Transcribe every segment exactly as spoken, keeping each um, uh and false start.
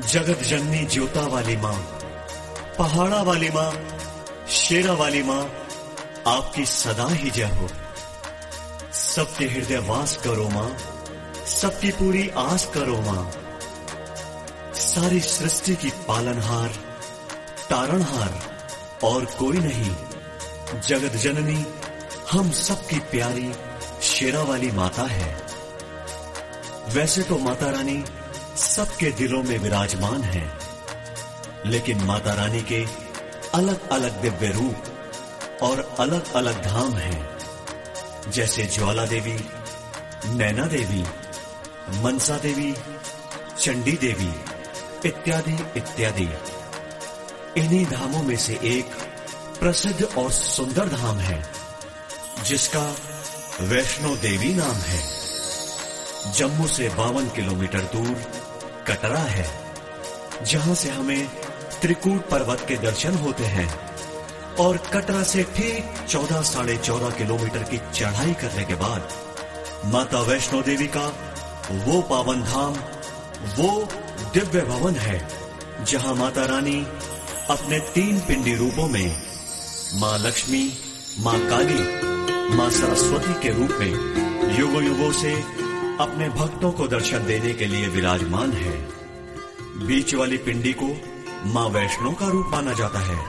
जगत जननी ज्योता वाली माँ, पहाड़ा वाली माँ, शेरा वाली माँ, आपकी सदा ही जय हो। सबके हृदय वास करो माँ, सबकी पूरी आस करो माँ। सारी सृष्टि की पालनहार, तारणहार और कोई नहीं। जगत जननी हम सबकी प्यारी शेरा वाली माता है। वैसे तो माता रानी सबके दिलों में विराजमान है, लेकिन माता रानी के अलग अलग दिव्य रूप और अलग अलग धाम हैं। जैसे ज्वाला देवी, नैना देवी, मनसा देवी, चंडी देवी इत्यादि इत्यादि। इन्हीं धामों में से एक प्रसिद्ध और सुंदर धाम है जिसका वैष्णो देवी नाम है। जम्मू से बावन किलोमीटर दूर कटरा है, जहां से हमें त्रिकूट पर्वत के दर्शन होते हैं। और कटरा से ठीक चौदह साढ़े चौदह किलोमीटर की चढ़ाई करने के बाद माता वैष्णो देवी का वो पावन धाम, वो दिव्य भवन है जहां माता रानी अपने तीन पिंडी रूपों में मां लक्ष्मी, मां काली, मां सरस्वती के रूप में युगों युगों से अपने भक्तों को दर्शन देने के लिए विराजमान है। बीच वाली पिंडी को मां वैष्णो का रूप माना जाता है।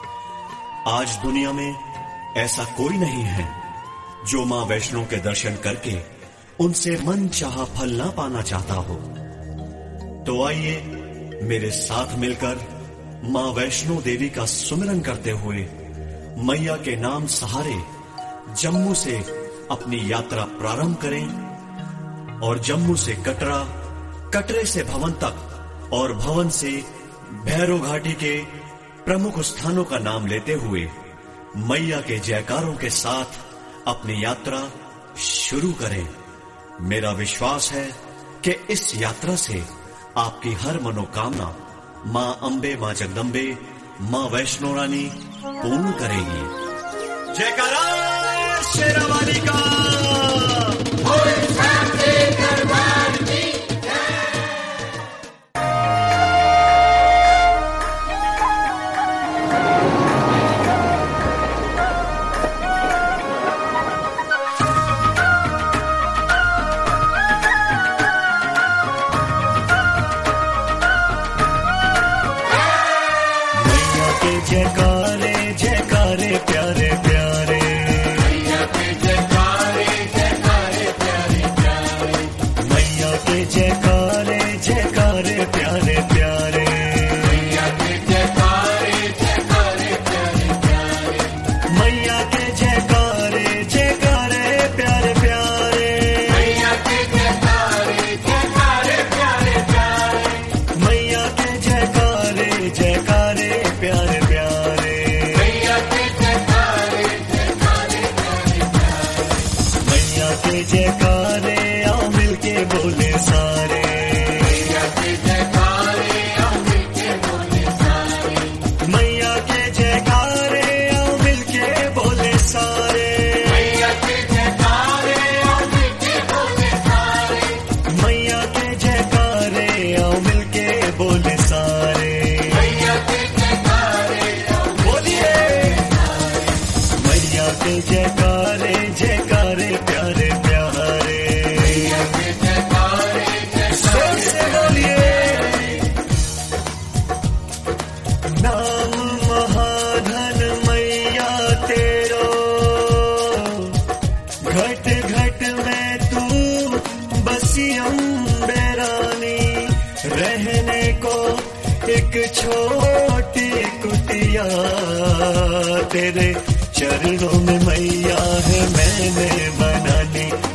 आज दुनिया में ऐसा कोई नहीं है जो मां वैष्णो के दर्शन करके उनसे मन चाहा फल ना पाना चाहता हो। तो आइए मेरे साथ मिलकर मां वैष्णो देवी का सुमिरन करते हुए मैया के नाम सहारे जम्मू से अपनी यात्रा प्रारंभ करें और जम्मू से कटरा, कटरे से भवन तक और भवन से भैरव घाटी के प्रमुख स्थानों का नाम लेते हुए मैया के जयकारों के साथ अपनी यात्रा शुरू करें। मेरा विश्वास है कि इस यात्रा से आपकी हर मनोकामना मां अंबे, मां जगदम्बे, मां वैष्णो रानी पूर्ण करेगी। जयकारा शेरा वाली का। जयकारे जयकारे प्यारे प्यारे, मैया के जयकारे जयकारे प्यारे प्यारे, मैया के जयकारे जयकारे प्यारे प्यारे, मैया के जयकारे जयकारे प्यारे प्यारे, मैया के जयकारे जयकारे प्यारे प्यारे, मैया के जयकारे जयकारे प्यारे प्यारे, मैया के जयकारे जयकारे प्यारे प्यारे, मैया के जयकारे जयकारे प्यारे प्यारे, मैया के जयकारे आओ मिलके बोले सारे, मैया के जयकारे आओ मिलके बोले सारे, मैया के जयकारे आओ मिलके बोले सारे, मैया के जयकारे आओ मिलके बोले सारे, मैया के जयकारे आओ मिलके बोले सारे, मैया के जयकारे आओ बोलिए मैया के जयकारे जयकारे प्यारे प्यारे, मैया के जयकारे जोर से बोलिए नाम महाधन मैया तेरो, घट घट में तू बसी अम्बे रानी, रहने को एक छोटी कुटिया, तेरे चरणों में मैया है मैंने